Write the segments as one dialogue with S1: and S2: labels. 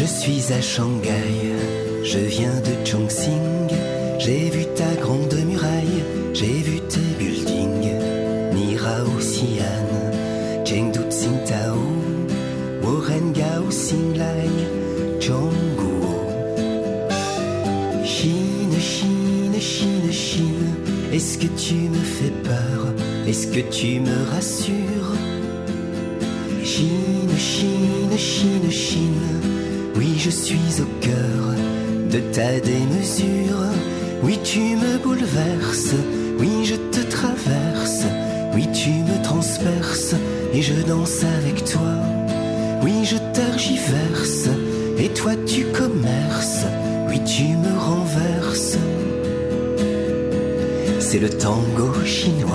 S1: Je suis à Shanghai, je viens de Chongqing. J'ai vu ta grande muraille, j'ai vu tes buildings. Nirao Xi'an, Chengdu Tsingtao, Worengao Xinglai, Chongguo. Chine, Chine, Chine, Chine, est-ce que tu me fais peur? Est-ce que tu me rassures? Chine, Chine, Chine, Chine, oui je suis au cœur de ta démesure. Oui tu me bouleverses, oui je te traverse, oui tu me transperces et je danse avec toi. Oui je tergiverse et toi tu commerces, oui tu me renverses. C'est le tango chinois.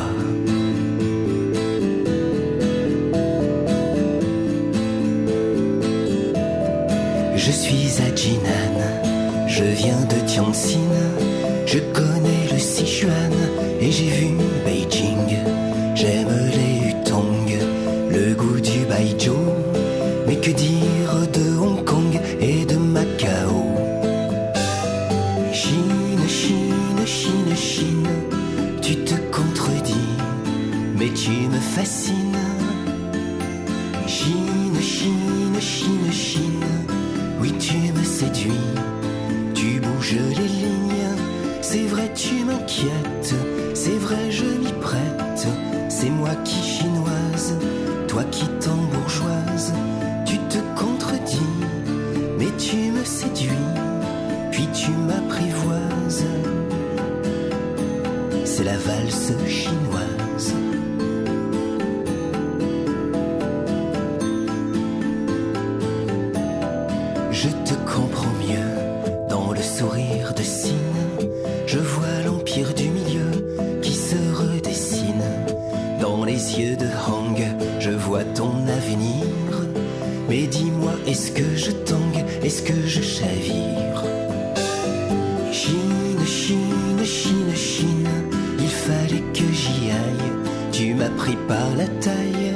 S1: Je suis à Jinan, je viens de Tianjin. Je connais le Sichuan et j'ai vu Beijing. J'aime les Hutong, le goût du baijiu. Mais que dire de Hong Kong et de Macao? Chine, Chine, Chine, Chine, tu te contredis, mais tu me fascines. Chine, Chine, Chine, Chine, oui tu me séduis, tu bouges les lignes. C'est vrai tu m'inquiètes, c'est vrai je m'y prête. C'est moi qui chinoise, toi qui tambourgeoise. Tu te contredis, mais tu me séduis, puis tu m'apprivoises. C'est la valse chinoise. Je te comprends mieux dans le sourire de Cine. Je vois l'empire du milieu qui se redessine. Dans les yeux de Hang, je vois ton avenir. Mais dis-moi, est-ce que je tangue, est-ce que je chavire? Chine, Chine, Chine, Chine, il fallait que j'y aille. Tu m'as pris par la taille.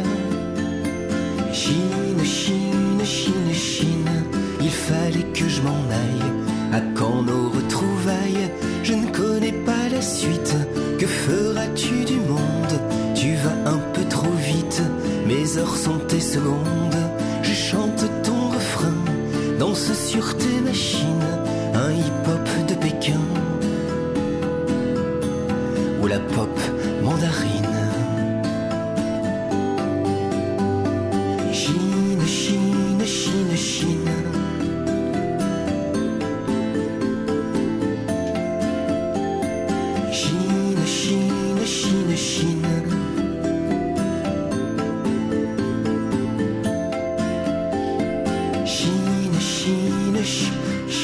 S1: Chine, Chine, Chine, Chine, il fallait que je m'en aille. À quand nos retrouvailles? Je ne connais pas la suite. Que feras-tu du monde? Tu vas un peu trop vite. Mes heures sont tes secondes. Je chante ton refrain, danse sur tes machines. Un hip-hop de Pékin ou la pop mandarine. Chine, Chine, Chine, Chine. Chine, Chine, Chine, Chine. Chine, Chine, Chine.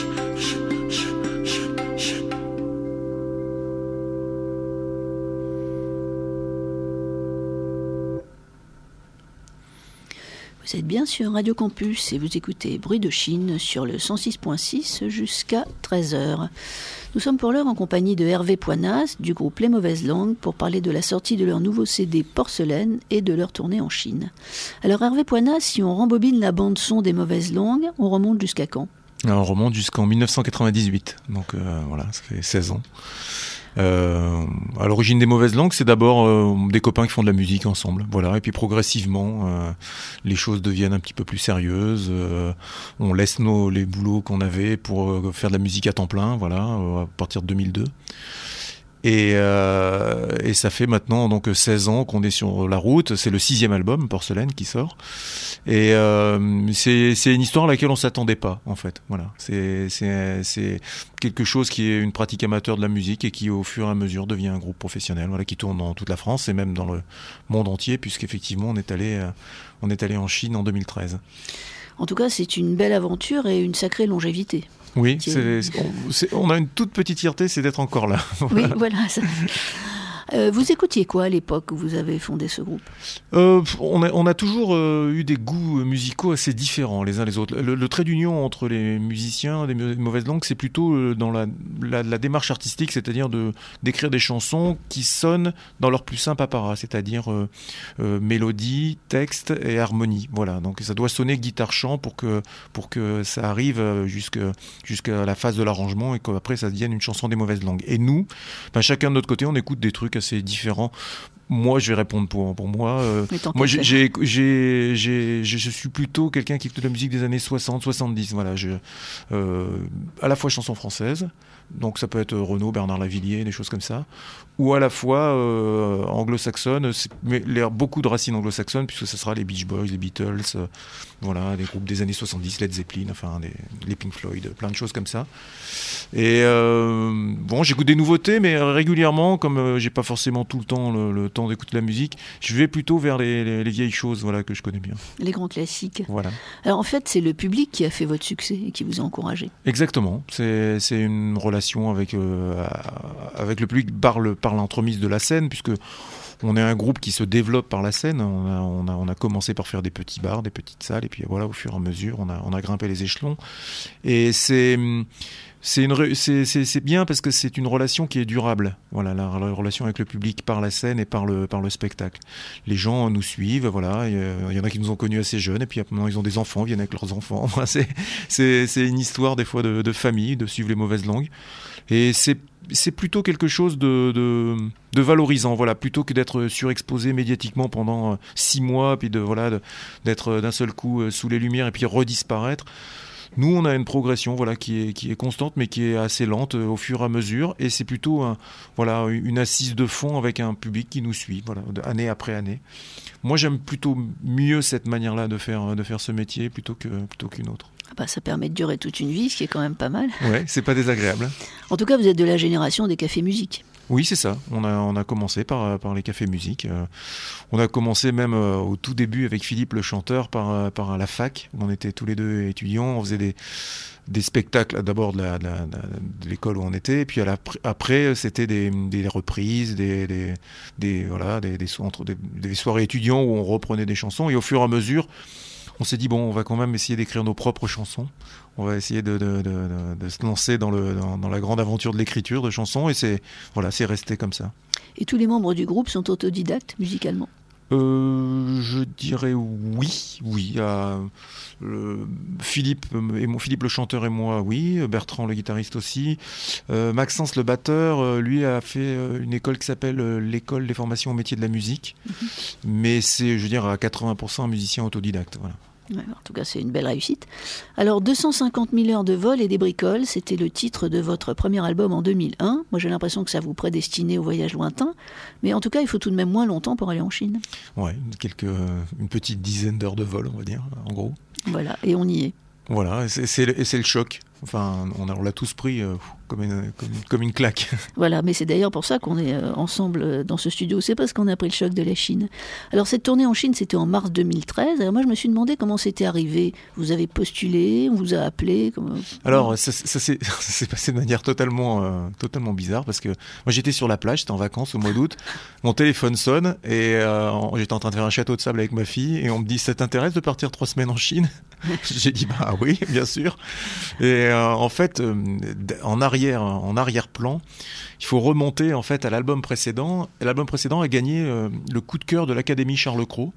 S2: Vous êtes bien sur Radio Campus et vous écoutez Bruit de Chine sur le 106.6 jusqu'à 13h. Nous sommes pour l'heure en compagnie de Hervé Poinas du groupe Les Mauvaises Langues pour parler de la sortie de leur nouveau CD Porcelaine et de leur tournée en Chine. Alors Hervé Poinas, si on rembobine la bande son des Mauvaises Langues, on remonte jusqu'à quand?
S3: Alors, on remonte jusqu'en 1998, donc voilà, ça fait 16 ans. À l'origine des Mauvaises Langues, c'est d'abord des copains qui font de la musique ensemble, voilà. Et puis progressivement, les choses deviennent un petit peu plus sérieuses. On laisse les boulots qu'on avait pour faire de la musique à temps plein, voilà, à partir de 2002. Et ça fait maintenant donc 16 ans qu'on est sur la route. C'est le 6e album, Porcelaine, qui sort. Et c'est une histoire à laquelle on s'attendait pas, en fait. Voilà, c'est quelque chose qui est une pratique amateur de la musique et qui, au fur et à mesure, devient un groupe professionnel. Voilà, qui tourne dans toute la France et même dans le monde entier, puisqu'effectivement on est allé en Chine en 2013.
S2: En tout cas, c'est une belle aventure et une sacrée longévité.
S3: Oui, on a une toute petite fierté, c'est d'être encore là.
S2: Oui, voilà. Vous écoutiez quoi à l'époque où vous avez fondé ce groupe ?
S3: On a toujours eu des goûts musicaux assez différents les uns les autres. Le trait d'union entre les musiciens des mauvaises langues, c'est plutôt dans la démarche artistique, c'est-à-dire d'écrire des chansons qui sonnent dans leur plus simple apparat, c'est-à-dire mélodie, texte et harmonie. Voilà, donc ça doit sonner guitare-chant pour que ça arrive jusqu'à la phase de l'arrangement et qu'après ça devienne une chanson des mauvaises langues. Et nous, chacun de notre côté, on écoute des trucs assez différents. Moi, je vais répondre pour moi. Moi, je suis plutôt quelqu'un qui écoute de la musique des années 60, 70. Voilà, à la fois chanson française, donc ça peut être Renaud, Bernard Lavillier, des choses comme ça, ou à la fois anglo-saxonne, mais beaucoup de racines anglo-saxonnes, puisque ça sera les Beach Boys, les Beatles, voilà, des groupes des années 70, Led Zeppelin, enfin les Pink Floyd, plein de choses comme ça. Et bon, j'écoute des nouveautés, mais régulièrement, comme j'ai pas forcément tout le temps le temps d'écouter la musique, je vais plutôt vers les vieilles choses, voilà, que je connais bien. Les
S2: grands classiques.
S3: Voilà.
S2: Alors en fait, c'est le public qui a fait votre succès et qui vous a encouragé.
S3: Exactement. C'est une relation avec le public par l'entremise de la scène, puisque on est un groupe qui se développe par la scène. On a commencé par faire des petits bars, des petites salles, et puis voilà, au fur et à mesure, on a grimpé les échelons. Et c'est bien parce que c'est une relation qui est durable. Voilà, la relation avec le public par la scène et par le spectacle. Les gens nous suivent, voilà. Il y en a qui nous ont connus assez jeunes, et puis maintenant ils ont des enfants, viennent avec leurs enfants. Voilà, c'est une histoire des fois de famille, de suivre les mauvaises langues. Et c'est plutôt quelque chose de valorisant, voilà, plutôt que d'être surexposé médiatiquement pendant 6 mois, puis d'être d'un seul coup sous les lumières et puis redisparaître. Nous, on a une progression, voilà, qui est constante, mais qui est assez lente au fur et à mesure, et c'est plutôt une assise de fond avec un public qui nous suit, voilà, année après année. Moi, j'aime plutôt mieux cette manière-là de faire ce métier plutôt qu'une autre.
S2: Ça permet de durer toute une vie, ce qui est quand même pas mal.
S3: Ouais, c'est pas désagréable.
S2: En tout cas, vous êtes de la génération des cafés musique.
S3: Oui, c'est ça. On a commencé par les cafés musique. On a commencé même au tout début avec Philippe le chanteur par la fac. On était tous les deux étudiants. On faisait des spectacles d'abord de l'école où on était, et puis après c'était des reprises, des soirées étudiants où on reprenait des chansons, et au fur et à mesure on s'est dit, bon, on va quand même essayer d'écrire nos propres chansons. On va essayer de se lancer dans la grande aventure de l'écriture de chansons, et c'est resté comme ça.
S2: Et tous les membres du groupe sont autodidactes musicalement ?
S3: Je dirais oui. Philippe le chanteur et moi, oui. Bertrand le guitariste aussi. Maxence le batteur, lui a fait une école qui s'appelle l'école des formations au métier de la musique. Mais c'est, je veux dire, à 80% un musicien autodidacte, voilà.
S2: Ouais, en tout cas, c'est une belle réussite. Alors, 250 000 heures de vol et des bricoles, c'était le titre de votre premier album en 2001. Moi, j'ai l'impression que ça vous prédestinait au voyage lointain. Mais en tout cas, il faut tout de même moins longtemps pour aller en Chine.
S3: Ouais, une petite dizaine d'heures de vol, on va dire, en gros.
S2: Voilà, et on y est.
S3: Voilà, c'est le choc. Enfin, on l'a tous pris comme une claque.
S2: Voilà, mais c'est d'ailleurs pour ça qu'on est ensemble dans ce studio. C'est parce qu'on a pris le choc de la Chine. Alors, cette tournée en Chine, c'était en mars 2013. Alors moi, je me suis demandé comment c'était arrivé. Vous avez postulé, on vous a appelé
S3: Alors, ça s'est passé de manière totalement bizarre, parce que moi, j'étais sur la plage, j'étais en vacances au mois d'août. Mon téléphone sonne, et j'étais en train de faire un château de sable avec ma fille, et on me dit, ça t'intéresse de partir 3 semaines en Chine ? J'ai dit, bah oui, bien sûr. Et en fait, en arrière-plan, il faut remonter en fait à l'album précédent. L'album précédent a gagné le coup de cœur de l'Académie Charles Cros.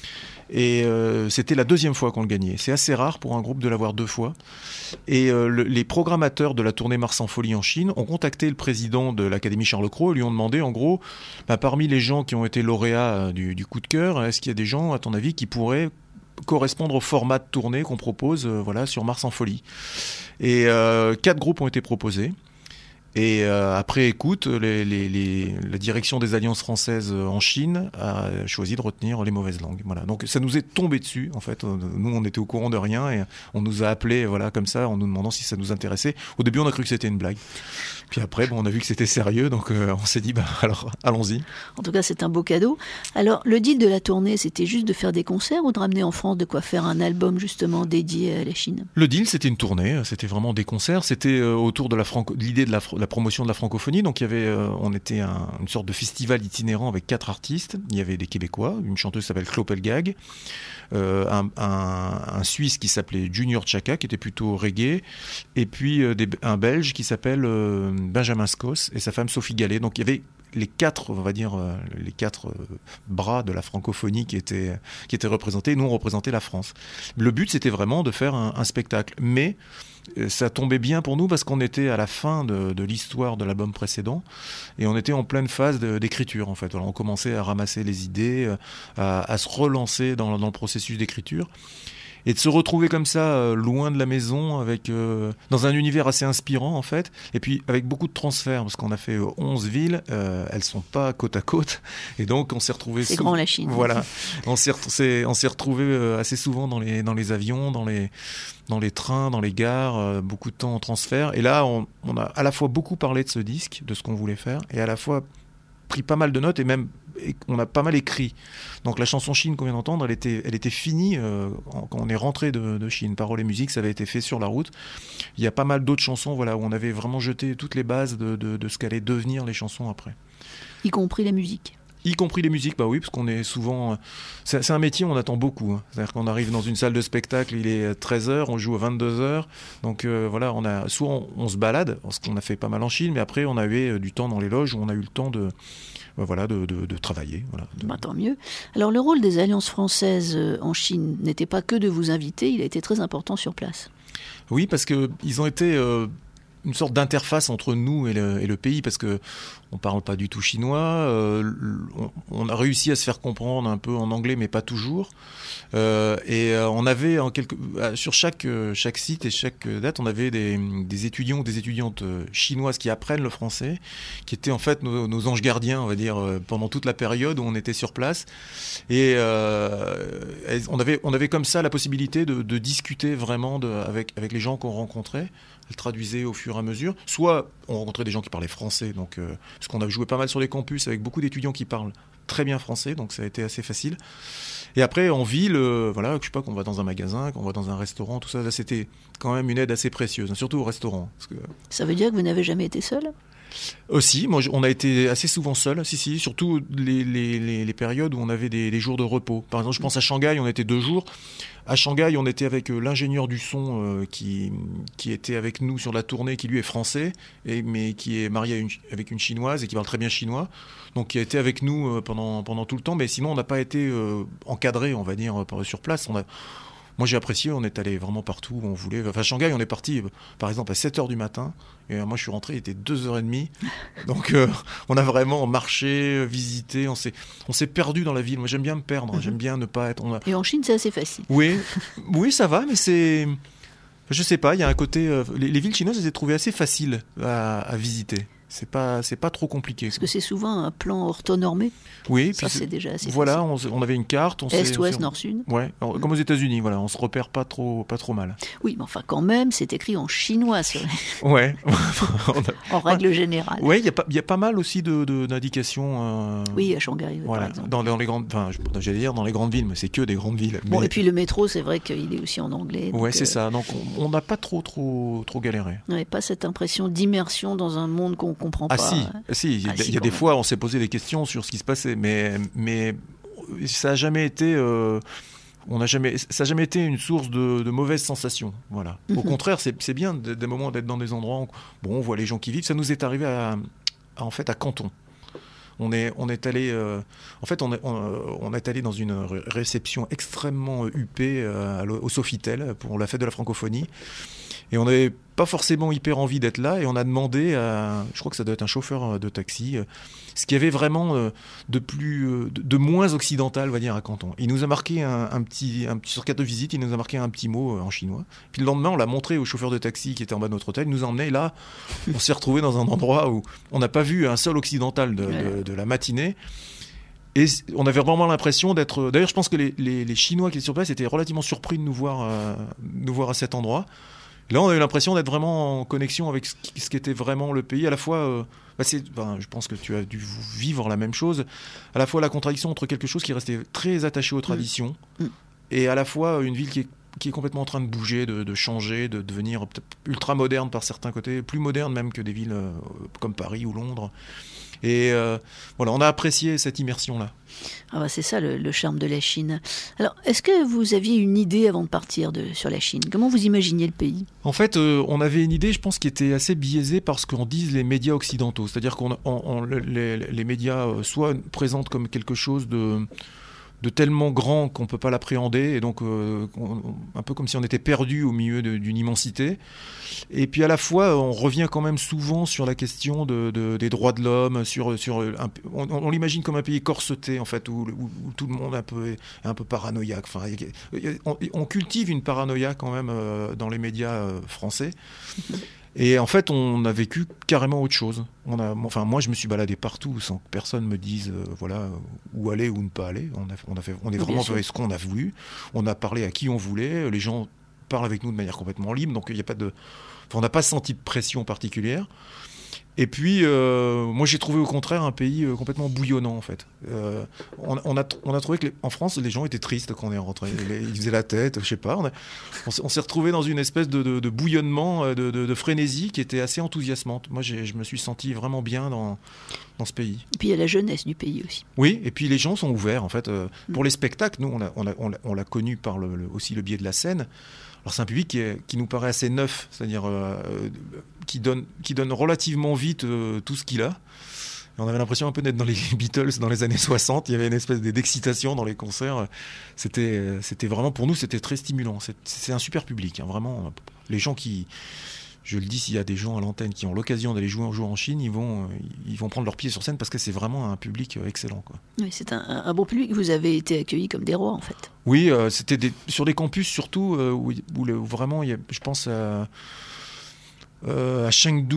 S3: Et c'était la 2e fois qu'on le gagnait. C'est assez rare pour un groupe de l'avoir 2 fois. Et les programmateurs de la tournée Mars en folie en Chine ont contacté le président de l'Académie Charles Cros et lui ont demandé, en gros, parmi les gens qui ont été lauréats du coup de cœur, est-ce qu'il y a des gens, à ton avis, qui pourraient correspondre au format de tournée qu'on propose sur Mars en folie. Et 4 groupes ont été proposés. Et après écoute, la direction des alliances françaises en Chine a choisi de retenir les mauvaises langues. Voilà. Donc ça nous est tombé dessus, en fait. Nous, on était au courant de rien, et on nous a appelés, comme ça, en nous demandant si ça nous intéressait. Au début, on a cru que c'était une blague. Puis après, on a vu que c'était sérieux, donc on s'est dit, alors allons-y.
S2: En tout cas, c'est un beau cadeau. Alors, le deal de la tournée, c'était juste de faire des concerts ou de ramener en France de quoi faire un album justement dédié à la Chine ?
S3: Le deal, c'était une tournée, c'était vraiment des concerts. C'était autour de l'idée de la la promotion de la francophonie. Donc il y avait, on était une sorte de festival itinérant avec 4 artistes. Il y avait des Québécois, une chanteuse qui s'appelle Clopelgag, un Suisse qui s'appelait Junior Chaka, qui était plutôt reggae, et puis un Belge qui s'appelle Benjamin Scos et sa femme Sophie Gallet. Donc il y avait les 4, on va dire, les 4 bras de la francophonie qui étaient représentés. Nous, on représentait la France. Le but, c'était vraiment de faire un spectacle. Mais ça tombait bien pour nous parce qu'on était à la fin de l'histoire de l'album précédent et on était en pleine phase d'écriture, en fait. Alors, on commençait à ramasser les idées, à se relancer dans le processus d'écriture. Et de se retrouver comme ça, loin de la maison, avec dans un univers assez inspirant, en fait, et puis avec beaucoup de transferts, parce qu'on a fait 11 villes, elles sont pas côte à côte, et donc on s'est retrouvés...
S2: C'est grand, la Chine.
S3: Voilà, on s'est retrouvés assez souvent dans les avions, dans les trains, dans les gares, beaucoup de temps en transfert, et là, on a à la fois beaucoup parlé de ce disque, de ce qu'on voulait faire, et à la fois pris pas mal de notes, et même on a pas mal écrit. Donc la chanson Chine qu'on vient d'entendre, elle était finie quand on est rentré de Chine. Paroles et musique, ça avait été fait sur la route. Il y a pas mal d'autres chansons, voilà, où on avait vraiment jeté toutes les bases de ce qu'allaient devenir les chansons après.
S2: Y compris la musique.
S3: Y compris les musiques, bah oui, parce qu'on est souvent... C'est un métier où on attend beaucoup. Hein. C'est-à-dire qu'on arrive dans une salle de spectacle, il est 13h, on joue à 22h. Donc voilà, soit on se balade, parce qu'on a fait pas mal en Chine, mais après on a eu du temps dans les loges où on a eu le temps de travailler. Voilà,
S2: Bah, tant mieux. Alors le rôle des Alliances françaises en Chine n'était pas que de vous inviter, il a été très important sur place.
S3: Oui, parce qu'ils ont été... une sorte d'interface entre nous et le pays, parce que on parle pas du tout chinois, on a réussi à se faire comprendre un peu en anglais, mais pas toujours. On avait sur chaque site et chaque date, on avait des étudiants ou des étudiantes chinoises qui apprennent le français, qui étaient en fait nos anges gardiens, on va dire, pendant toute la période où on était sur place. Et on avait comme ça la possibilité de discuter vraiment avec les gens qu'on rencontrait. Elle traduisait au fur et à mesure. Soit on rencontrait des gens qui parlaient français, donc parce qu'on a joué pas mal sur les campus avec beaucoup d'étudiants qui parlent très bien français, donc ça a été assez facile. Et après en ville, voilà, je sais pas, qu'on va dans un magasin, qu'on va dans un restaurant, tout ça, là, c'était quand même une aide assez précieuse, surtout au restaurant. Parce que...
S2: Ça veut dire que vous n'avez jamais été seul ?
S3: Aussi, moi, on a été assez souvent seuls, si, surtout les périodes où on avait des jours de repos. Par exemple, je pense à Shanghai, on était 2 jours. À Shanghai, on était avec l'ingénieur du son qui était avec nous sur la tournée, qui lui est français, mais qui est marié avec une chinoise et qui parle très bien chinois. Donc, qui a été avec nous pendant tout le temps. Mais sinon, on n'a pas été encadré, on va dire, sur place. Moi, j'ai apprécié, on est allé vraiment partout où on voulait. Enfin, Shanghai, on est parti, par exemple, à 7h du matin. Et moi, je suis rentré, il était 2h30. Donc, on a vraiment marché, visité. On s'est perdu dans la ville. Moi, j'aime bien me perdre. J'aime bien ne pas être...
S2: Et en Chine, c'est assez facile.
S3: Oui, ça va, mais c'est... Je sais pas, il y a un côté... Les villes chinoises, je les ai trouvées assez faciles à visiter. C'est pas trop compliqué.
S2: Parce que c'est souvent un plan orthonormé.
S3: Oui,
S2: ça c'est déjà assez
S3: voilà,
S2: facile.
S3: on avait une carte.
S2: Est, ouest, nord, sud.
S3: Ouais, comme aux États-Unis, voilà, on se repère pas trop mal.
S2: Oui, mais enfin quand même, c'est écrit en chinois.
S3: Ouais.
S2: En règle générale.
S3: Ouais, il y a pas mal aussi d'indications.
S2: Oui, à Shanghai,
S3: voilà,
S2: par exemple.
S3: Dans les grandes, enfin, j'allais dire dans les grandes villes, mais c'est que des grandes villes.
S2: Bon, et puis le métro, c'est vrai qu'il est aussi en anglais.
S3: Ouais, c'est ça. Donc on n'a pas trop galéré.
S2: Ouais, pas cette impression d'immersion dans un monde qu'on comprend pas.
S3: Si, il y a des fois, on s'est posé des questions sur ce qui se passait, mais ça n'a jamais été, ça a jamais été une source de mauvaises sensations. Voilà. Au contraire, c'est bien des moments d'être dans des endroits où on voit les gens qui vivent. Ça nous est arrivé en fait à Canton. On est allé, en fait, on est allé dans une réception extrêmement huppée au Sofitel pour la fête de la francophonie. Et on n'avait pas forcément hyper envie d'être là, et on a demandé à, je crois que ça doit être un chauffeur de taxi, ce qu'il y avait vraiment de moins occidental, on va dire, à Canton. Il nous a marqué un petit sur carte de visite, il nous a marqué un petit mot en chinois. Puis le lendemain, on l'a montré au chauffeur de taxi qui était en bas de notre hôtel, il nous a emmenés, et là, on s'est retrouvé dans un endroit où on n'a pas vu un seul occidental de la matinée. Et on avait vraiment l'impression d'être... D'ailleurs, je pense que les Chinois qui étaient sur place étaient relativement surpris de nous voir à cet endroit. Là, on a eu l'impression d'être vraiment en connexion avec ce qu'était vraiment le pays. À la fois, je pense que tu as dû vivre la même chose, à la fois la contradiction entre quelque chose qui restait très attaché aux traditions, et à la fois une ville qui est qui est complètement en train de bouger, de changer, de devenir peut-être ultra moderne par certains côtés, plus moderne même que des villes comme Paris ou Londres. Et voilà, on a apprécié cette immersion-là.
S2: Ah bah c'est ça le charme de la Chine. Alors, est-ce que vous aviez une idée avant de partir sur la Chine ? Comment vous imaginiez le pays ?
S3: En fait, on avait une idée, je pense, qui était assez biaisée par ce qu'en disent les médias occidentaux. C'est-à-dire les médias soit présentent comme quelque chose de tellement grand qu'on ne peut pas l'appréhender, et donc un peu comme si on était perdu au milieu d'une immensité. Et puis à la fois, on revient quand même souvent sur la question des droits de l'homme, on l'imagine comme un pays corseté, en fait, où tout le monde est un peu paranoïaque. Enfin, on cultive une paranoïa quand même dans les médias français. Et en fait, on a vécu carrément autre chose. Moi, je me suis baladé partout sans que personne me dise où aller ou ne pas aller. On est vraiment fait ce qu'on a voulu. On a parlé à qui on voulait. Les gens parlent avec nous de manière complètement libre. Donc, il y a pas on n'a pas senti de pression particulière. Et puis, moi, j'ai trouvé au contraire un pays complètement bouillonnant, en fait. On a trouvé qu'en France, les gens étaient tristes quand on est rentré. Ils faisaient la tête, je sais pas. On s'est retrouvé dans une espèce de bouillonnement, de frénésie qui était assez enthousiasmante. Moi, je me suis senti vraiment bien dans ce pays.
S2: Et puis, il y a la jeunesse du pays aussi.
S3: Oui, et puis les gens sont ouverts, en fait. Pour les spectacles, nous, on l'a connu par aussi le biais de la scène. Alors c'est un public qui nous paraît assez neuf, c'est-à-dire qui donne relativement vite tout ce qu'il a. Et on avait l'impression un peu d'être dans les Beatles dans les années 60. Il y avait une espèce d'excitation dans les concerts. C'était vraiment, pour nous, c'était très stimulant. C'est un super public, hein, vraiment. Les gens je le dis, s'il y a des gens à l'antenne qui ont l'occasion d'aller jouer un jour en Chine, ils vont prendre leur pied sur scène parce que c'est vraiment un public excellent, quoi.
S2: Oui, c'est un bon public. Vous avez été accueillis comme des rois, en fait.
S3: Oui, c'était sur des campus surtout où vraiment, je pense à Chengdu,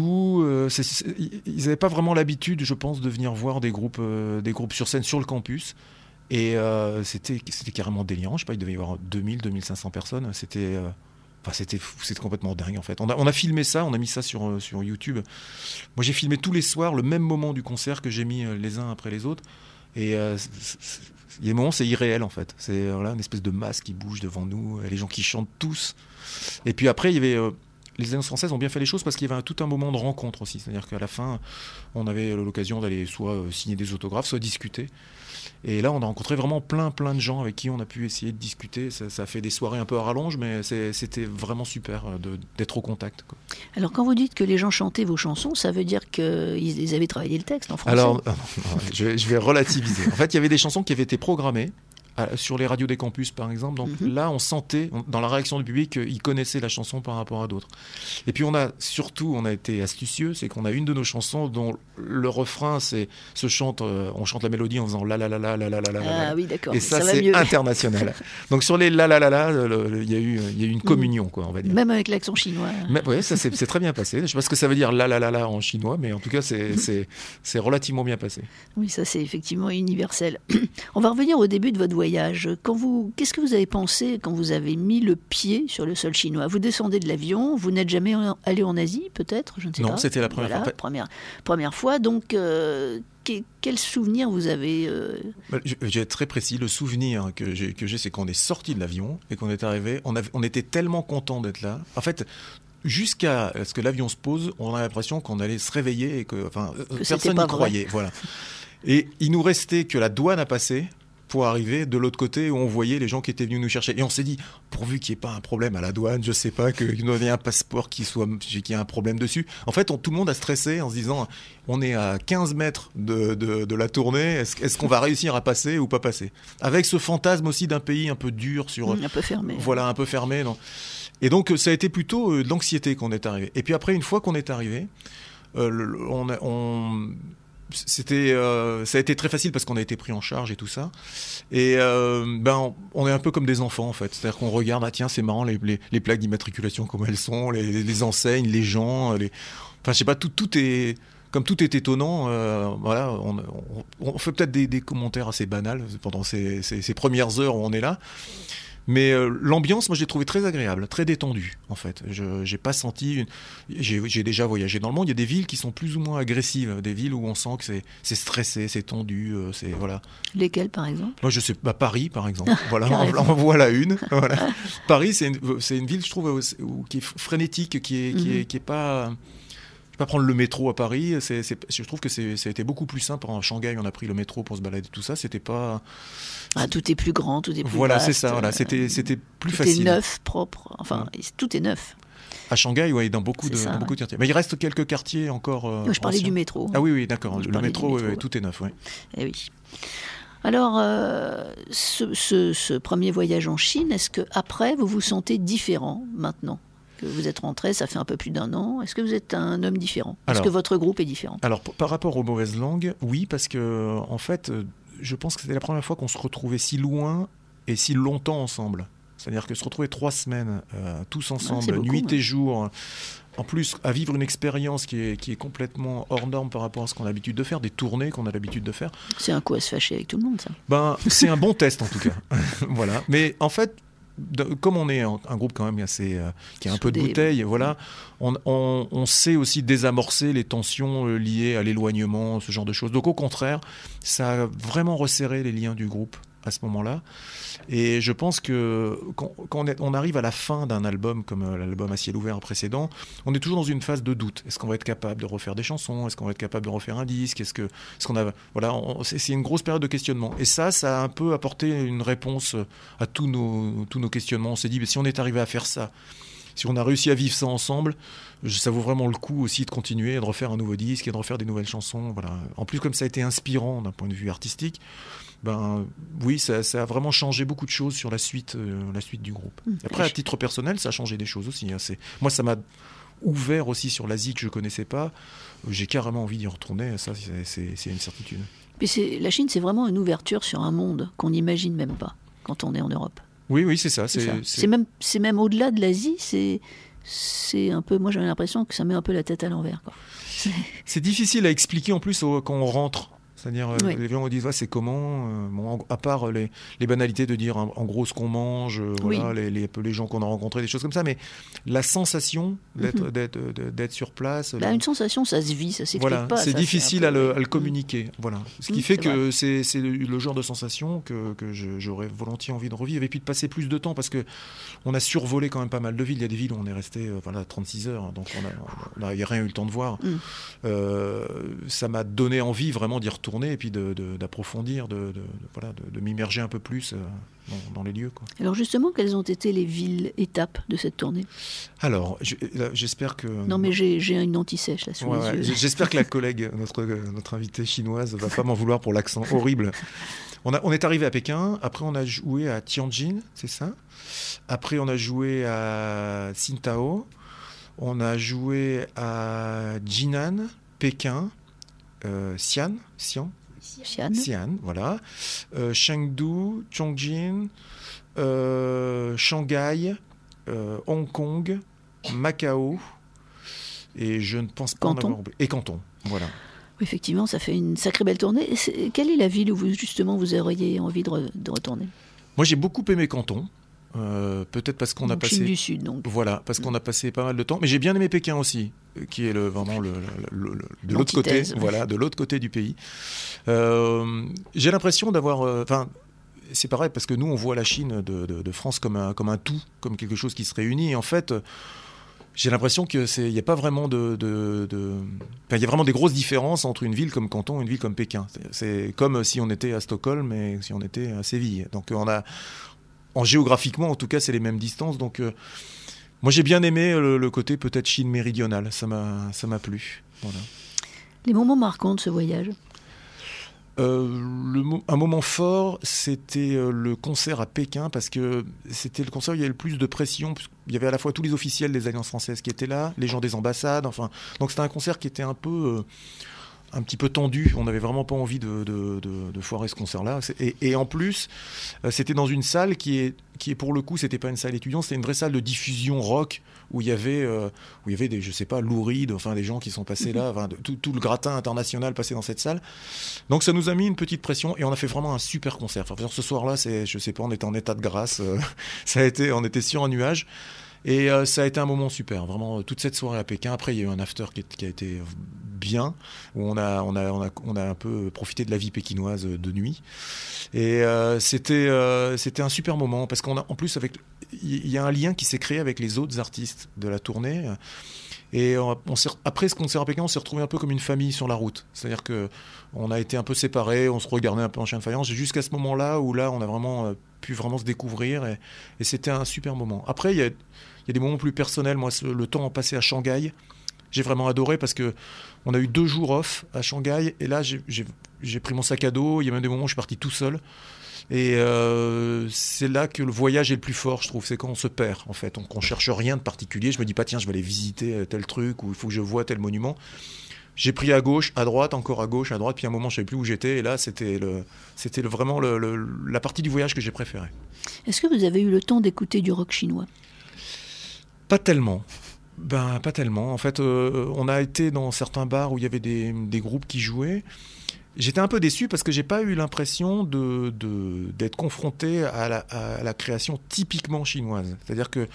S3: ils n'avaient pas vraiment l'habitude, je pense, de venir voir des groupes sur scène sur le campus. Et c'était carrément délirant. Je sais pas, il devait y avoir 2500 personnes. C'était complètement dingue, en fait. On a filmé ça, on a mis ça sur YouTube. Moi, j'ai filmé tous les soirs le même moment du concert que j'ai mis les uns après les autres. Et il y a des moments, c'est irréel, en fait. C'est une espèce de masse qui bouge devant nous, les gens qui chantent tous. Et puis après, il y avait... les Alliances françaises ont bien fait les choses parce qu'il y avait tout un moment de rencontre aussi. C'est-à-dire qu'à la fin, on avait l'occasion d'aller soit signer des autographes, soit discuter. Et là, on a rencontré vraiment plein de gens avec qui on a pu essayer de discuter. Ça a fait des soirées un peu à rallonge, mais c'était vraiment super d'être au contact, quoi.
S2: Alors, quand vous dites que les gens chantaient vos chansons, ça veut dire qu'ils avaient travaillé le texte en français ?
S3: Alors, je vais relativiser. En fait, il y avait des chansons qui avaient été programmées sur les radios des campus, par exemple. Donc là, on sentait, dans la réaction du public, qu'ils connaissaient la chanson par rapport à d'autres. Et puis on a été astucieux, c'est qu'on a une de nos chansons dont le refrain on chante la mélodie en faisant la la la la la la la la.
S2: Ah oui, d'accord.
S3: Et ça c'est international. Donc sur les la la la la, il y a eu une communion, quoi, on va dire.
S2: Même avec l'accent chinois.
S3: Oui, ça c'est très bien passé. Je sais pas ce que ça veut dire la la la la en chinois, mais en tout cas c'est relativement bien passé.
S2: Oui, ça c'est effectivement universel. On va revenir au début de votre voyage. Qu'est-ce que vous avez pensé quand vous avez mis le pied sur le sol chinois ? Vous descendez de l'avion, vous n'êtes jamais allé en Asie, peut-être ? Je ne sais pas.
S3: Non, c'était la première fois.
S2: Première fois, donc quel souvenir vous avez
S3: Je vais être très précis. Le souvenir que j'ai, c'est qu'on est sorti de l'avion et qu'on est arrivé. On était tellement contents d'être là. En fait, jusqu'à ce que l'avion se pose, on a l'impression qu'on allait se réveiller et que personne n'y croyait. Voilà. Et il nous restait que la douane à passer pour arriver de l'autre côté où on voyait les gens qui étaient venus nous chercher. Et on s'est dit, pourvu qu'il n'y ait pas un problème à la douane, je sais pas, qu'il y ait un passeport qui ait un problème dessus. En fait, tout le monde a stressé en se disant, on est à 15 mètres de la tournée, est-ce qu'on va réussir à passer ou pas passer ? Avec ce fantasme aussi d'un pays un peu dur,
S2: un peu fermé.
S3: Voilà, un peu fermé. Non. Et donc, ça a été plutôt de l'anxiété qu'on est arrivé. Et puis après, une fois qu'on est arrivé, ça a été très facile parce qu'on a été pris en charge et tout ça. Et on est un peu comme des enfants, en fait. C'est-à-dire qu'on regarde, tiens, c'est marrant, les plaques d'immatriculation, comme elles sont, les enseignes, les gens, enfin, je sais pas, tout est... Comme tout est étonnant, voilà, on fait peut-être des commentaires assez banals pendant ces premières heures où on est là. Mais l'ambiance, moi, je l'ai trouvée très agréable, très détendue, en fait. J'ai pas senti... J'ai déjà voyagé dans le monde, il y a des villes qui sont plus ou moins agressives, des villes où on sent que c'est stressé, c'est tendu, voilà.
S2: Lesquelles, par exemple?
S3: Moi, je sais, Paris, par exemple. Voilà, en voilà une. Voilà. Paris, c'est une ville, je trouve, qui est frénétique, qui est pas... Je vais pas prendre le métro à Paris. Je trouve que ça a été beaucoup plus simple. En Shanghai, on a pris le métro pour se balader, tout ça. C'était pas.
S2: Tout est plus grand, tout est plus
S3: Voilà,
S2: vaste,
S3: c'est ça. Voilà, c'était plus
S2: tout
S3: facile.
S2: Tout est neuf, propre. Enfin, tout est neuf.
S3: À Shanghai, oui, dans beaucoup de quartiers. Mais il reste quelques quartiers encore.
S2: Je parlais du métro.
S3: Ah oui, d'accord. Le métro, tout est neuf, oui.
S2: Eh oui. Alors, ce premier voyage en Chine, est-ce que après vous vous sentez différent maintenant que vous êtes rentré, ça fait un peu plus d'1 an. Est-ce que vous êtes un homme différent? Est-ce que votre groupe est différent?
S3: Alors, par rapport aux mauvaises langues, oui, parce que, en fait, je pense que c'était la première fois qu'on se retrouvait si loin et si longtemps ensemble. C'est-à-dire que se retrouver 3 semaines, tous ensemble, nuit et jour, en plus à vivre une expérience qui est complètement hors norme par rapport à ce qu'on a l'habitude de faire, des tournées qu'on a l'habitude de faire.
S2: C'est un coup à se fâcher avec tout le monde, ça.
S3: C'est un bon test, en tout cas. Voilà. Mais en fait, comme on est un groupe quand même assez, qui a un peu de bouteille, voilà, on sait aussi désamorcer les tensions liées à l'éloignement, ce genre de choses. Donc au contraire, ça a vraiment resserré les liens du groupe à ce moment-là. Et je pense que quand on arrive à la fin d'un album comme l'album À ciel ouvert précédent, on est toujours dans une phase de doute. Est-ce qu'on va être capable de refaire des chansons? Est-ce qu'on va être capable de refaire un disque? C'est une grosse période de questionnement. Et ça a un peu apporté une réponse à tous nos questionnements. On s'est dit, si on est arrivé à faire ça, si on a réussi à vivre ça ensemble, ça vaut vraiment le coup aussi de continuer et de refaire un nouveau disque et de refaire des nouvelles chansons. Voilà. En plus, comme ça a été inspirant d'un point de vue artistique, oui, ça a vraiment changé beaucoup de choses sur la suite du groupe. Après, à titre personnel, ça a changé des choses aussi. Moi, ça m'a ouvert aussi sur l'Asie que je ne connaissais pas. J'ai carrément envie d'y retourner. Ça, c'est une certitude.
S2: Puis la Chine, c'est vraiment une ouverture sur un monde qu'on n'imagine même pas quand on est en Europe.
S3: Oui, c'est ça.
S2: C'est même au-delà de l'Asie, c'est un peu... Moi, j'avais l'impression que ça met un peu la tête à l'envers, quoi.
S3: C'est difficile à expliquer en plus quand on rentre. C'est-à-dire, les gens me disent, c'est comment à part les banalités de dire en gros ce qu'on mange, voilà, les gens qu'on a rencontrés, des choses comme ça, mais la sensation d'être sur place...
S2: Une sensation, ça se vit, ça s'explique pas.
S3: C'est difficile à le communiquer. Voilà. Ce qui fait que c'est le genre de sensation que j'aurais volontiers envie de revivre, et puis de passer plus de temps, parce qu'on a survolé quand même pas mal de villes. Il y a des villes où on est resté 36 heures, donc on n'a rien eu le temps de voir. Ça m'a donné envie vraiment d'y retourner, et puis d'approfondir, de m'immerger un peu plus dans les lieux, quoi.
S2: Alors justement, quelles ont été les villes-étapes de cette tournée?
S3: Alors, j'espère que...
S2: Non, mais j'ai une anti-sèche là sous les yeux.
S3: J'espère que la collègue, notre invitée chinoise, va pas m'en vouloir pour l'accent horrible. On est arrivé à Pékin, après on a joué à Tianjin, c'est ça. Après on a joué à Qingdao, on a joué à Jinan, Pékin, Xi'an, voilà. Chengdu, Chongqing, Shanghai, Hong Kong, Macao, et je ne pense pas en avoir oublié. Et Canton, voilà.
S2: Oui, effectivement, ça fait une sacrée belle tournée. Quelle est la ville où vous auriez envie de retourner?
S3: Moi, j'ai beaucoup aimé Canton. Peut-être parce qu'on a passé...
S2: Chine du Sud, donc.
S3: Voilà, parce qu'on a passé pas mal de temps. Mais j'ai bien aimé Pékin aussi, qui est vraiment de l'autre côté, voilà, de l'autre côté du pays. J'ai l'impression d'avoir... c'est pareil, parce que nous, on voit la Chine de France comme un tout, comme quelque chose qui se réunit. Et en fait, j'ai l'impression qu'il n'y a pas vraiment il y a vraiment des grosses différences entre une ville comme Canton et une ville comme Pékin. C'est comme si on était à Stockholm et si on était à Séville. Donc géographiquement, en tout cas, c'est les mêmes distances. Donc, moi, j'ai bien aimé le côté peut-être Chine méridionale. Ça m'a plu. Voilà.
S2: Les moments marquants de ce voyage?
S3: Un moment fort, c'était le concert à Pékin, parce que c'était le concert où il y avait le plus de pression. Il y avait à la fois tous les officiels des alliances françaises qui étaient là, les gens des ambassades. Enfin, donc c'était un concert qui était un petit peu tendu. On n'avait vraiment pas envie de foirer ce concert-là. Et en plus, c'était dans une salle qui est qui est pour le coup, c'était pas une salle étudiante, c'était une vraie salle de diffusion rock où il y avait des, je sais pas, Lou Reed, enfin des gens qui sont passés là, enfin, tout le gratin international passé dans cette salle. Donc ça nous a mis une petite pression et on a fait vraiment un super concert. Enfin, ce soir-là, je sais pas, on était en état de grâce, on était sur un nuage. Et ça a été un moment super, vraiment toute cette soirée à Pékin. Après, il y a eu un after qui a été bien, où on a un peu profité de la vie pékinoise de nuit. Et c'était un super moment parce qu'on a en plus il y a un lien qui s'est créé avec les autres artistes de la tournée. Et après ce concert à Pékin, on s'est retrouvé un peu comme une famille sur la route. C'est-à-dire que on a été un peu séparés, on se regardait un peu en chien de faïence. Jusqu'à ce moment-là où on a vraiment pu vraiment se découvrir et c'était un super moment. Après, il y a des moments plus personnels. Moi, le temps passé à Shanghai, j'ai vraiment adoré parce que on a eu 2 jours off à Shanghai et là, j'ai pris mon sac à dos. Il y a même des moments où je suis parti tout seul. Et c'est là que le voyage est le plus fort, je trouve. C'est quand on se perd, en fait. On cherche rien de particulier. Je me dis pas, tiens, je vais aller visiter tel truc ou il faut que je voie tel monument. J'ai pris à gauche, à droite, encore à gauche, à droite. Puis à un moment, je savais plus où j'étais. Et là, c'était vraiment la partie du voyage que j'ai préférée.
S2: Est-ce que vous avez eu le temps d'écouter du rock chinois ?
S3: Pas tellement. Pas tellement. En fait, on a été dans certains bars où il y avait des groupes qui jouaient. J'étais un peu déçu parce que j'ai pas eu l'impression d'être confronté à la création typiquement chinoise. C'est-à-dire que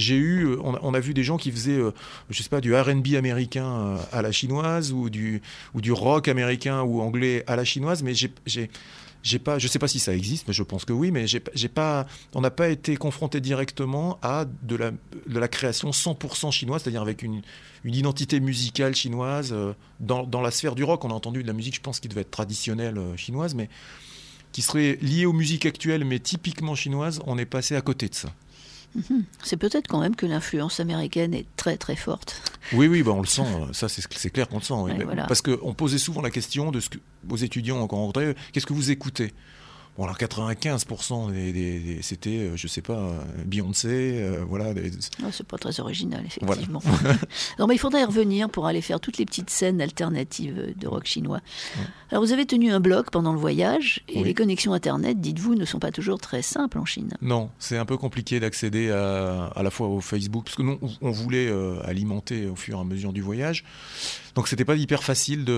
S3: on a vu des gens qui faisaient, je sais pas, du R&B américain à la chinoise ou du rock américain ou anglais à la chinoise, mais j'ai pas, je sais pas si ça existe, mais je pense que oui, mais on n'a pas été confronté directement à de la création 100% chinoise, c'est-à-dire avec une identité musicale chinoise dans la sphère du rock. On a entendu de la musique, je pense, qui devait être traditionnelle chinoise, mais qui serait liée aux musiques actuelles, mais typiquement chinoise. On est passé à côté de ça.
S2: C'est peut-être quand même que l'influence américaine est très très forte.
S3: Oui, on le sent, ça c'est clair qu'on le sent. Oui.
S2: Ouais, voilà.
S3: Parce qu'on posait souvent la question aux étudiants qu'on rencontrait, qu'est-ce que vous écoutez ? Bon, alors 95% c'était, je sais pas, Beyoncé, voilà.
S2: C'est pas très original, effectivement.
S3: Voilà.
S2: Non, mais il faudrait y revenir pour aller faire toutes les petites scènes alternatives de rock chinois. Ouais. Alors, vous avez tenu un blog pendant le voyage, et les connexions Internet, dites-vous, ne sont pas toujours très simples en Chine.
S3: Non, c'est un peu compliqué d'accéder à la fois au Facebook, parce que nous, on voulait alimenter au fur et à mesure du voyage. Donc c'était pas hyper facile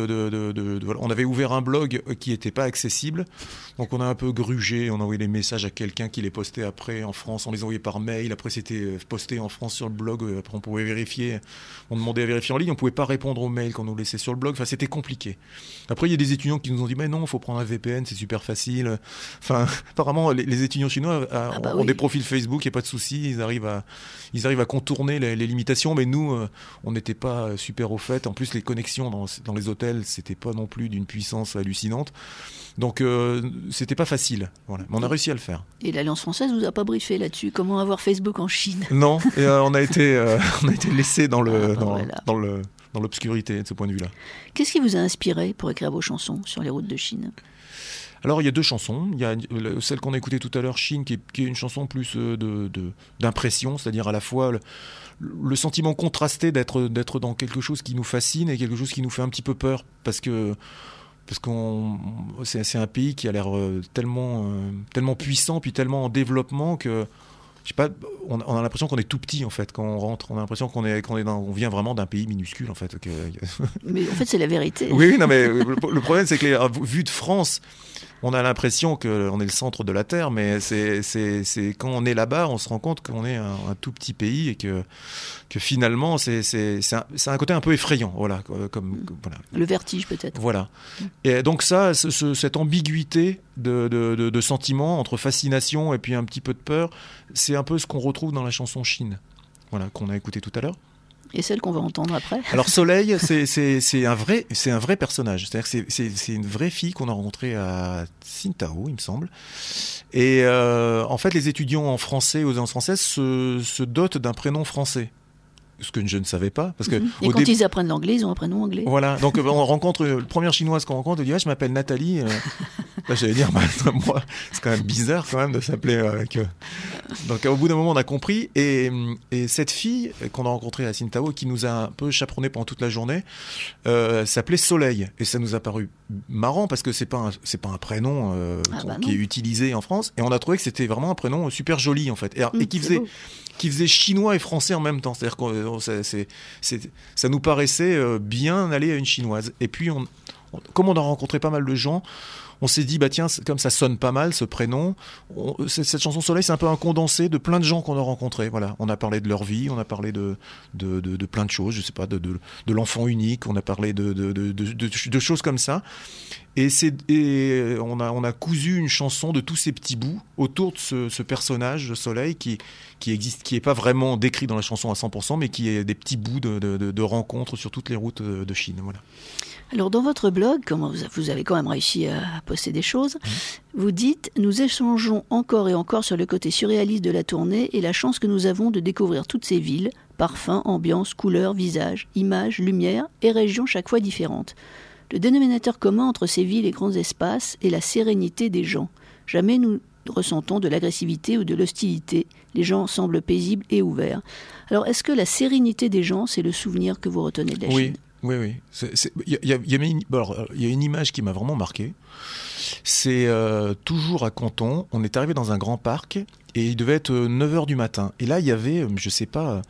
S3: on avait ouvert un blog qui était pas accessible, donc on a un peu grugé, on a envoyé des messages à quelqu'un qui les postait après en France, on les envoyait par mail, après c'était posté en France sur le blog, après on pouvait vérifier, on demandait à vérifier en ligne, on pouvait pas répondre aux mails qu'on nous laissait sur le blog, enfin c'était compliqué. Après il y a des étudiants qui nous ont dit mais non, faut prendre un VPN, c'est super facile. Enfin apparemment les étudiants chinois ont des profils Facebook, il y a pas de souci, ils arrivent à contourner les limitations, mais nous on n'était pas super au fait. En plus les connexions dans les hôtels, c'était pas non plus d'une puissance hallucinante. Donc c'était pas facile. Voilà. Mais on a réussi à le faire.
S2: Et l'Alliance française vous a pas briefé là-dessus ? Comment avoir Facebook en Chine ?
S3: Non, et on a été laissé dans l'obscurité de ce point de vue-là.
S2: Qu'est-ce qui vous a inspiré pour écrire vos chansons sur les routes de Chine ?
S3: Alors il y a 2 chansons. Il y a celle qu'on a écoutée tout à l'heure, Chine, qui est une chanson plus d'impression, c'est-à-dire à la fois le sentiment contrasté d'être dans quelque chose qui nous fascine et quelque chose qui nous fait un petit peu peur, parce que c'est un pays qui a l'air tellement puissant puis tellement en développement que je sais pas, on a l'impression qu'on est tout petit en fait quand on rentre. On a l'impression on vient vraiment d'un pays minuscule en fait.
S2: Mais en fait c'est la vérité.
S3: Oui, non mais le problème c'est que vu de France, on a l'impression qu'on est le centre de la Terre, mais c'est quand on est là-bas, on se rend compte qu'on est un tout petit pays et que finalement c'est un côté un peu effrayant, voilà, voilà.
S2: Le vertige peut-être.
S3: Voilà. Et donc cette ambiguïté de sentiments entre fascination et puis un petit peu de peur, c'est un peu ce qu'on retrouve dans la chanson Chine, voilà, qu'on a écouté tout à l'heure.
S2: Et celle qu'on va entendre après.
S3: Alors Soleil, c'est un vrai personnage. C'est-à-dire que c'est une vraie fille qu'on a rencontrée à Tsingtao, il me semble. Et en fait, les étudiants en français aux Alliances françaises se dotent d'un prénom français. Ce que je ne savais pas. Parce que
S2: et quand ils apprennent l'anglais, ils ont un prénom anglais.
S3: Voilà, donc on rencontre, la première chinoise qu'on rencontre, elle dit « je m'appelle Nathalie ». Là, j'allais dire, moi, c'est quand même bizarre quand même de s'appeler avec... Donc au bout d'un moment, on a compris. Et cette fille qu'on a rencontrée à Tsingtao, qui nous a un peu chaperonné pendant toute la journée, s'appelait Soleil. Et ça nous a paru marrant parce que c'est pas un prénom qui est utilisé en France. Et on a trouvé que c'était vraiment un prénom super joli en fait. Et qui faisait chinois et français en même temps. C'est-à-dire que ça nous paraissait bien aller à une chinoise. Et puis, comme on a rencontré pas mal de gens, on s'est dit, bah tiens, comme ça sonne pas mal ce prénom, cette chanson Soleil, c'est un peu un condensé de plein de gens qu'on a rencontrés. Voilà, on a parlé de leur vie, on a parlé de plein de choses, je sais pas, de l'enfant unique, on a parlé de choses comme ça. Et on a cousu une chanson de tous ces petits bouts autour de ce personnage, Soleil, qui existe, qui est pas vraiment décrit dans la chanson à 100%, mais qui est des petits bouts de rencontres sur toutes les routes de Chine. Voilà.
S2: Alors dans votre blog, comment vous avez quand même réussi à poster des choses, vous dites « Nous échangeons encore et encore sur le côté surréaliste de la tournée et la chance que nous avons de découvrir toutes ces villes, parfums, ambiances, couleurs, visages, images, lumières et régions chaque fois différentes. Le dénominateur commun entre ces villes et grands espaces est la sérénité des gens. Jamais nous ressentons de l'agressivité ou de l'hostilité. Les gens semblent paisibles et ouverts. » Alors est-ce que la sérénité des gens, c'est le souvenir que vous retenez de la Chine ?
S3: Oui. Il y a une image qui m'a vraiment marqué. C'est toujours à Canton. On est arrivé dans un grand parc et il devait être 9h du matin. Et là, il y avait, je sais pas,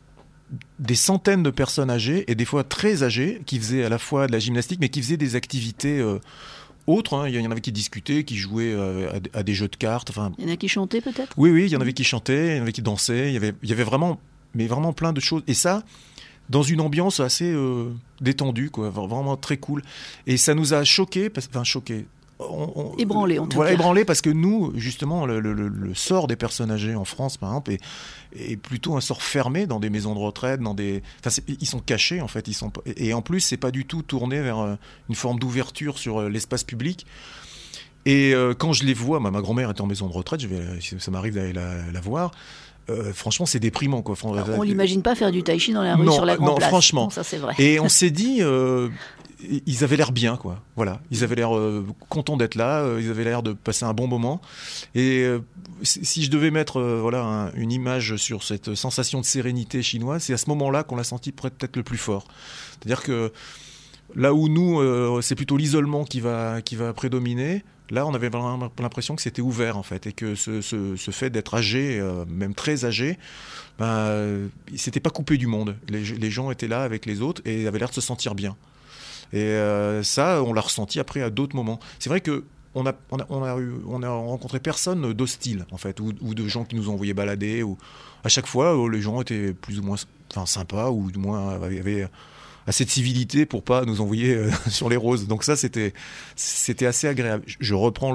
S3: des centaines de personnes âgées et des fois très âgées qui faisaient à la fois de la gymnastique mais qui faisaient des activités autres. Il y en avait qui discutaient, qui jouaient à des jeux de cartes. Enfin,
S2: il y en a qui chantaient peut-être ?
S3: Oui, il y en avait qui chantaient, il y en avait qui dansaient. Il y avait vraiment plein de choses. Et ça... dans une ambiance assez détendue, quoi, vraiment très cool. Et ça nous a choqués,
S2: ébranlés en tout cas.
S3: Voilà, ébranlés parce que nous, justement, le sort des personnes âgées en France, par exemple, est plutôt un sort fermé dans des maisons de retraite, ils sont cachés en fait. Et en plus, c'est pas du tout tourné vers une forme d'ouverture sur l'espace public. Et quand je les vois, ma grand-mère est en maison de retraite, ça m'arrive d'aller la voir. Franchement, c'est déprimant, quoi.
S2: Alors, on l'imagine pas faire du tai chi dans la rue sur la grande place.
S3: Non, franchement.
S2: Non, ça c'est vrai.
S3: Et on s'est dit, ils avaient l'air bien, quoi. Voilà, ils avaient l'air contents d'être là. Ils avaient l'air de passer un bon moment. Et si je devais mettre, une image sur cette sensation de sérénité chinoise, c'est à ce moment-là qu'on l'a senti peut-être le plus fort. C'est-à-dire que là où nous, c'est plutôt l'isolement qui va prédominer. Là, on avait vraiment l'impression que c'était ouvert, en fait, et que ce fait d'être âgé, même très âgé, ils s'étaient pas coupés du monde. Les gens étaient là avec les autres et avaient l'air de se sentir bien. Et ça, on l'a ressenti après à d'autres moments. C'est vrai que on a rencontré personne d'hostile, en fait, ou de gens qui nous ont envoyé balader. Ou à chaque fois, les gens étaient plus ou moins, sympas, ou du moins avaient assez de civilité pour pas nous envoyer sur les roses. Donc ça, c'était assez agréable. Je reprends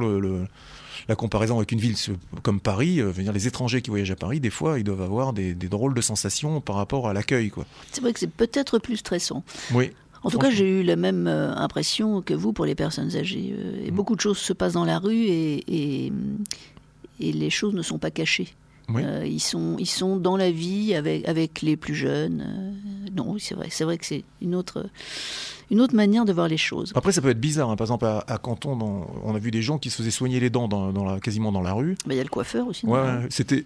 S3: la comparaison avec une ville comme Paris. Les étrangers qui voyagent à Paris, des fois, ils doivent avoir des drôles de sensations par rapport à l'accueil, quoi.
S2: C'est vrai que c'est peut-être plus stressant.
S3: Oui.
S2: En tout cas, j'ai eu la même impression que vous pour les personnes âgées. Et beaucoup de choses se passent dans la rue et les choses ne sont pas cachées.
S3: Oui.
S2: Ils sont dans la vie avec les plus jeunes. Non, c'est vrai que c'est une autre manière de voir les choses.
S3: Après, ça peut être bizarre. Par exemple, à Canton, on a vu des gens qui se faisaient soigner les dents quasiment dans la rue.
S2: Il y a le coiffeur aussi.
S3: Ouais, c'était...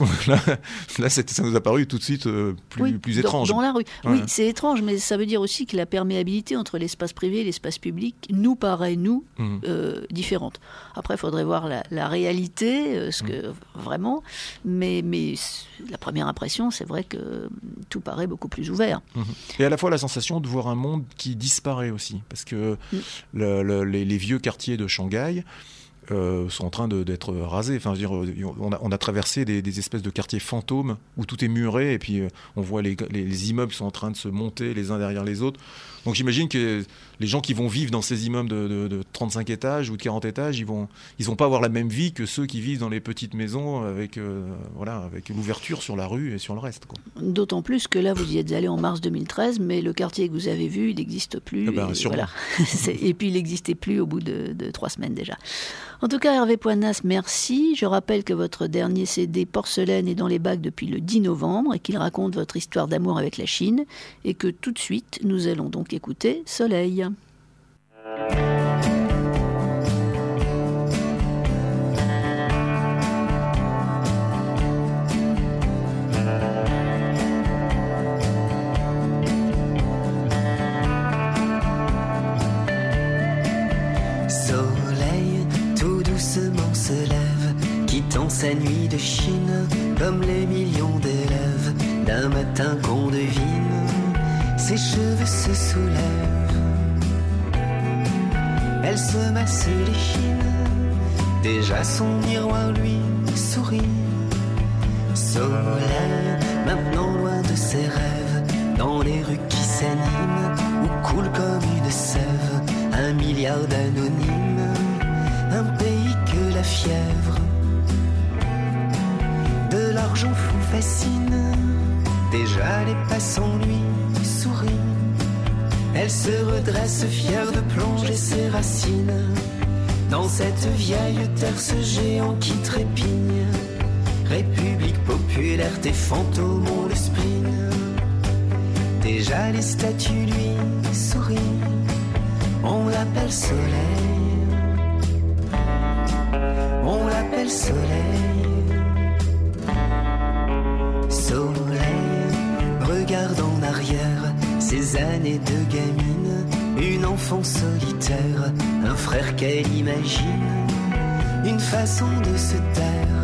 S3: Là, ça nous a paru tout de suite plus étrange.
S2: Dans la rue.
S3: Ouais.
S2: Oui, c'est étrange, mais ça veut dire aussi que la perméabilité entre l'espace privé et l'espace public nous paraît, différente. Après, il faudrait voir la réalité, vraiment. Mais la première impression, c'est vrai que tout paraît beaucoup plus ouvert.
S3: Et à la fois la sensation de voir un monde qui disparaît aussi. Parce que les vieux quartiers de Shanghai sont en train d'être rasés. Enfin, je veux dire, on a traversé des espèces de quartiers fantômes où tout est muré et puis on voit les immeubles qui sont en train de se monter les uns derrière les autres. Donc j'imagine que les gens qui vont vivre dans ces immeubles de 35 étages ou de 40 étages, ils vont pas avoir la même vie que ceux qui vivent dans les petites maisons avec l'ouverture sur la rue et sur le reste, quoi.
S2: D'autant plus que là, vous y êtes allé en mars 2013, mais le quartier que vous avez vu, il n'existe plus.
S3: Sûrement.
S2: Et puis il n'existait plus au bout de 3 semaines déjà. En tout cas, Hervé Poinas, merci. Je rappelle que votre dernier CD Porcelaine est dans les bacs depuis le 10 novembre et qu'il raconte votre histoire d'amour avec la Chine et que tout de suite, nous allons donc écouter Soleil.
S1: de Chine, comme les millions d'élèves d'un matin qu'on devine, ses cheveux se soulèvent. Elle se masse l'échine, déjà son miroir lui sourit. Soleil, maintenant loin de ses rêves, dans les rues qui s'animent, où coule comme une sève un milliard d'anonymes, un pays que la fièvre de l'argent fou fascine. Déjà les passants lui sourient. Elle se redresse fière de plonger ses racines dans cette vieille terre, ce géant qui trépigne. République populaire, tes fantômes ont le spleen. Déjà les statues lui sourient. On l'appelle soleil, on l'appelle soleil. Soleil, regarde en arrière ces années de gamine, une enfant solitaire, un frère qu'elle imagine, une façon de se taire,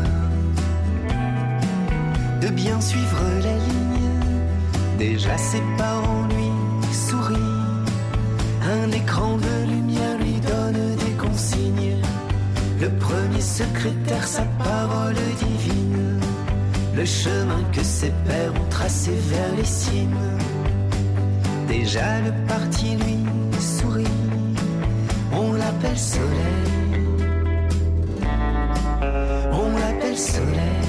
S1: de bien suivre la ligne. Déjà ses parents lui sourient, un écran de lumière lui donne des consignes. Le premier secrétaire, sa parole divine, le chemin que ses pères ont tracé vers les cimes. Déjà le parti lui sourit, on l'appelle soleil, on l'appelle soleil.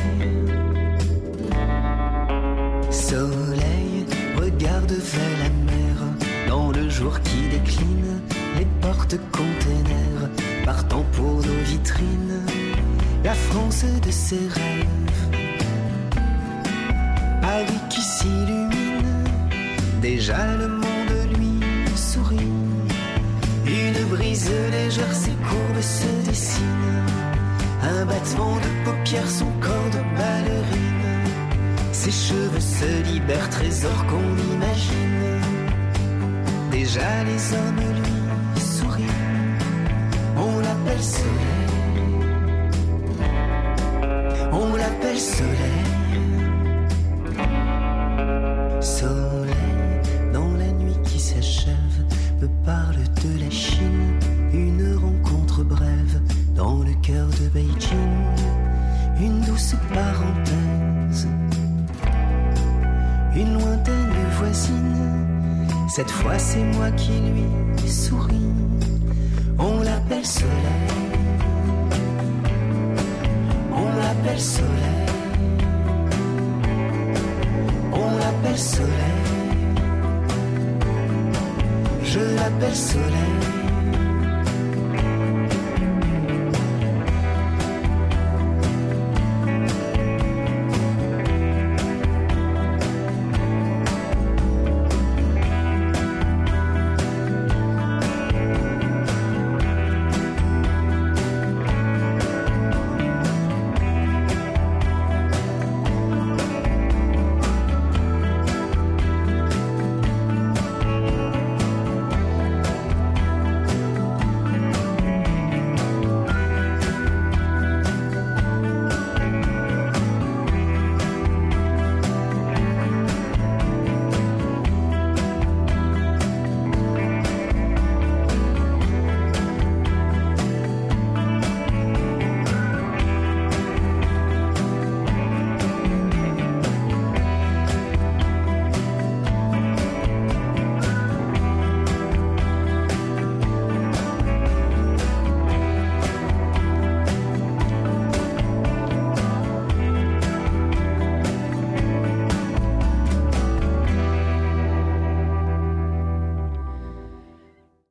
S1: Soleil, regarde vers la mer, dans le jour qui décline, les portes containers partant pour nos vitrines, la France de ses rêves, Paris qui s'illumine. Déjà le monde lui sourit, une brise légère, ses courbes se dessinent, un battement de paupières, son corps de ballerine, ses cheveux se libèrent, trésor qu'on imagine. Déjà les hommes lui sourient, on l'appelle soleil, on l'appelle soleil. Soleil, dans la nuit qui s'achève, me parle de la Chine, une rencontre brève dans le cœur de Beijing, une douce parenthèse, une lointaine voisine. Cette fois c'est moi qui lui souris, on l'appelle soleil, on l'appelle soleil, on l'appelle soleil, je l'appelle soleil.